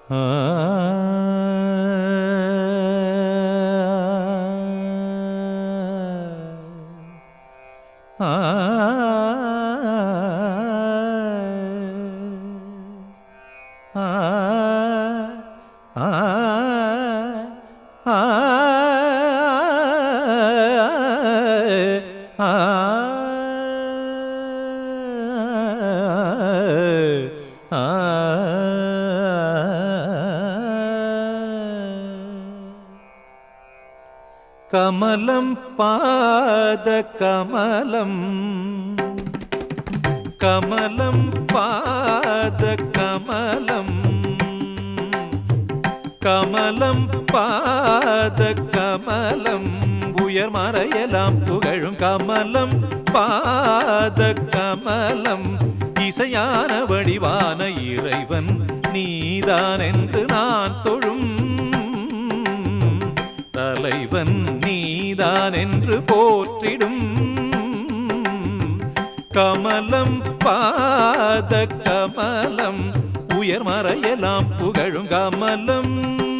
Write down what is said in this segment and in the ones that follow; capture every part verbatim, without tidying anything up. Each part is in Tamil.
கமலம் பாத கமலம் கமலம் பாத கமலம் கமலம் பாத கமலம் உயர் மறையலாம் புகழும் கமலம் பாத கமலம் இசையான வடிவான இறைவன் நீதான் என்று நான் தொழும் தலைவன் நீதான் என்று போற்றிடும் கமலம் பாத கமலம் உயர் மறையலாம் புகழும் கமலம்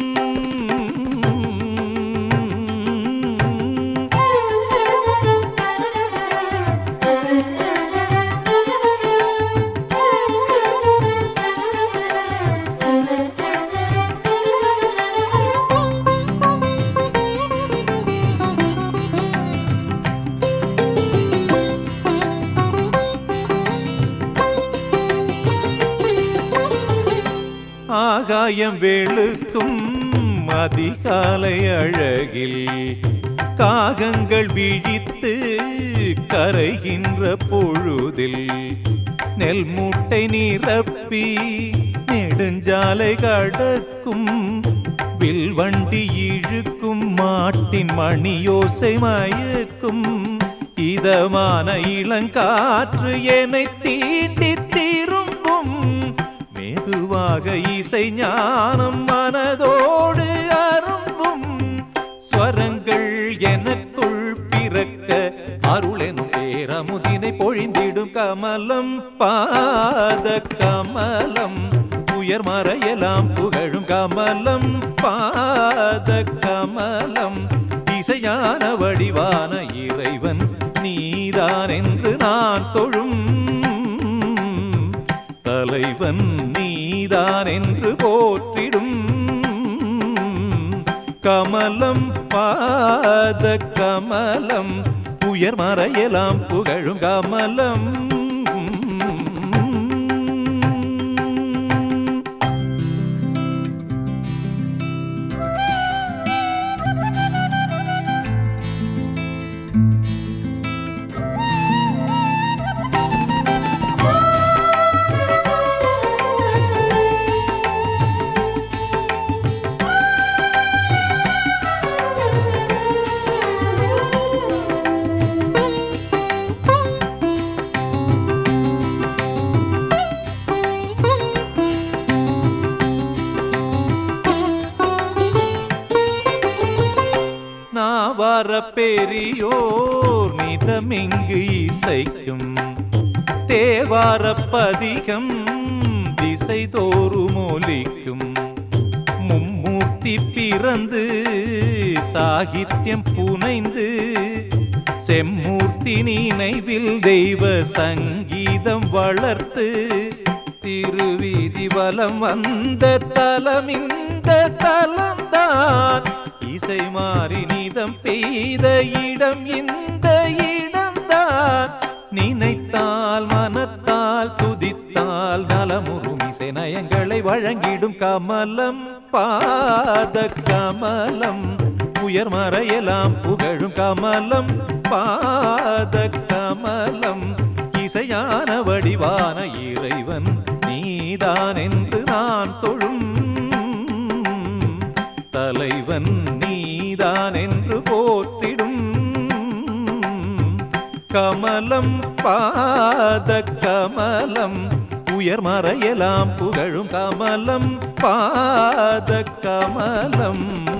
ஆகாயம் வெளுக்கும் அதிகாலை அழகில் காகங்கள் விழித்து கரைகின்ற பொழுதில் நெல் மூட்டை நிரப்பி நெடுஞ்சாலை கடக்கும் வில்வண்டி இழுக்கும் மாட்டின் மணியோசை மயக்கும் இதமான இளங்காற்று என்னை தீண்டி திரும்பும் மெதுவாக இசை ஞானம் மனதோடு அரும்பும் ஸ்வரங்கள் எனக்குள் பிறக்க அருளெனும் பேரமுதினை பொழிந்திடும் கமலம் பாத கமலம் உயர் மறையலாம் புகழும் கமலம் பாத கமலம் இசையான வடிவான இறைவன் நீதான் என்று நான் தொழும் தலைவன் நீதான் என்று போற்றிடும் கமலம் பாத கமலம் உயர் மறையலாம் புகழும் கமலம் நாவார பெரியோர் நிதமிங்கு இசைக்கும் தேவார பதிகம் திசை தோறும் ஒலிக்கும் மும்மூர்த்தி பிறந்து சாகித்யம் புனைந்து செம்மூர்த்தி நினைவில் தெய்வ சங்கீதம் வளர்த்து திருவீதி வலம் வந்த தலமிந்த தலம்தான் இசை மாறி நீதம் பெய்த இடம் இந்த இடம்தான் நினைத்தால் மனத்தால் துதித்தால் நலமுறும் இசை நயங்களை வழங்கிடும் கமலம் பாத கமலம் உயர் மறையலாம் புகழும் கமலம் பாத கமலம் இசையான வடிவான இறைவன் நீதான் என்று நான் தொழும் தலைவன் நீதான் என்று போற்றிடும் கமலம் பாத கமலம் உயர் மறையலாம் புகழும் கமலம் பாத கமலம்